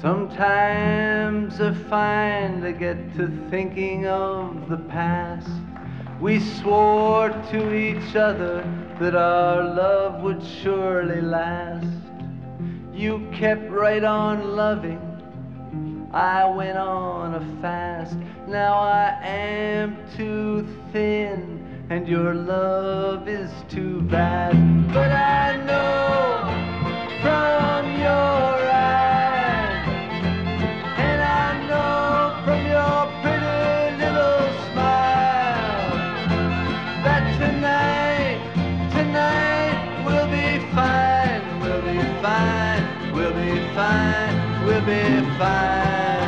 Sometimes I find I get to thinking of the past. We swore to each other that our love would surely last. You kept right on loving, I went on a fast. Now I am too thin, and your love is too vast. But I know from your eyes, and I know from your pretty little smile, that tonight we'll be fine, we'll be fine, we'll be fine, we'll be fine.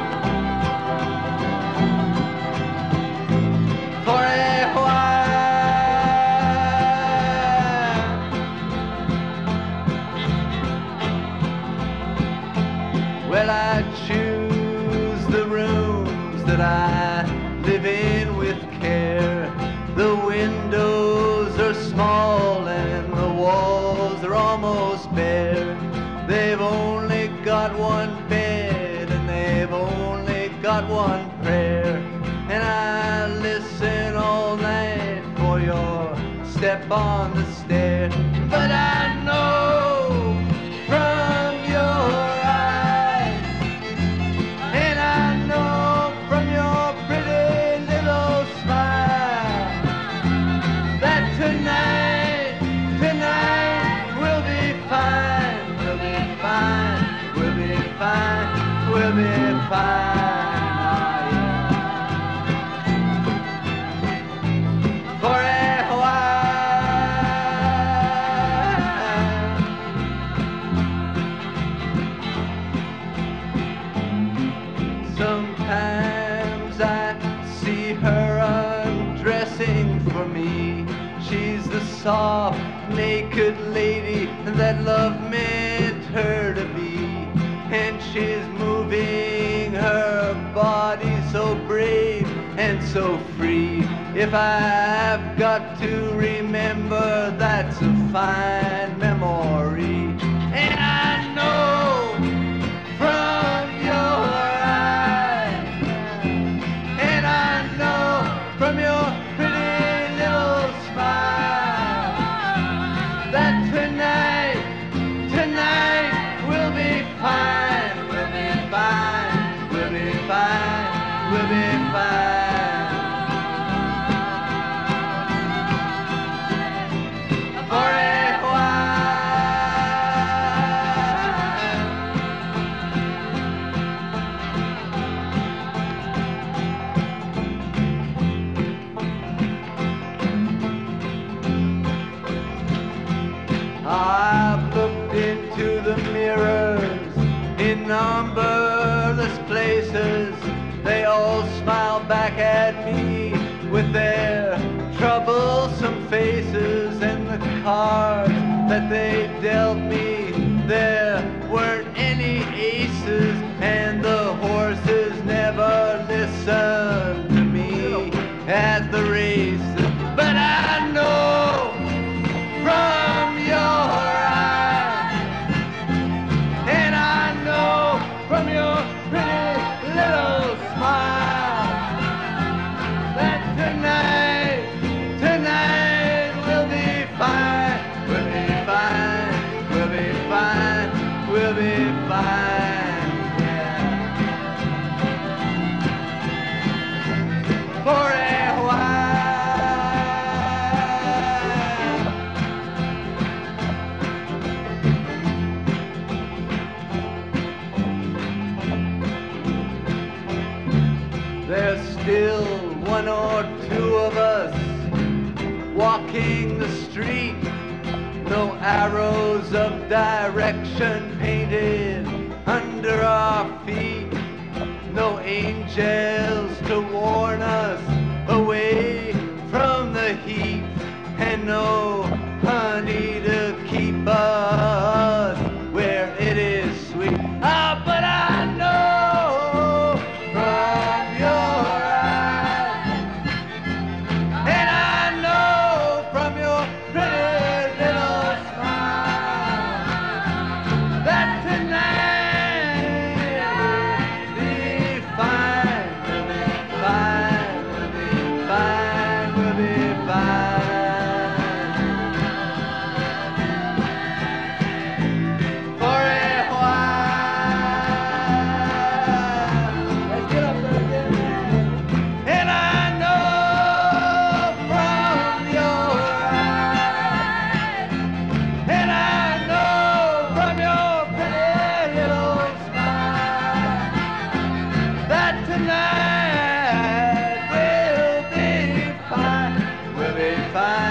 For a while. Well, I choose the rooms that I live in with care. The windows are small and the walls are almost bare. They've only got one bed and they've only got one prayer. And I listen all night for your step on the stair. But I know from your eyes, and I know from your pretty little smile, that tonight we'll be fine, we'll be fine, we'll be fine, we'll be fine. For a while. Sometimes I see her undressing for me. She's the soft, naked lady that love meant her to be. And she's moving her body so brave and so free. If I've got to remember, that's a fine memory. And I know from your eyes, and I know from your pretty little smile, that tonight we'll be fine, we'll be fine, we'll be fine, we'll be fine. For a while. I've looked into the mirrors in numberless places. They all smile back at me with their troublesome faces. And the cards that they dealt me, there weren't any aces, and the horses never listened to me at the races. But I know from your eyes, and I know from your pretty little smile, that tonight we'll be fine, we'll be fine, we'll be fine, we'll be fine, yeah. For a while. There's still one or two of us walking the street. No arrows of direction painted under our feet. No angels to warn us away from the heat. And no honey to keep us where it is sweet. Ah, but I know from your eyes, and I know from your pretty little smile, that tonight For a while. Let's get up there again. And I know from your eyes, and I know from your pretty little smile, that tonight will be fine. We'll be fine.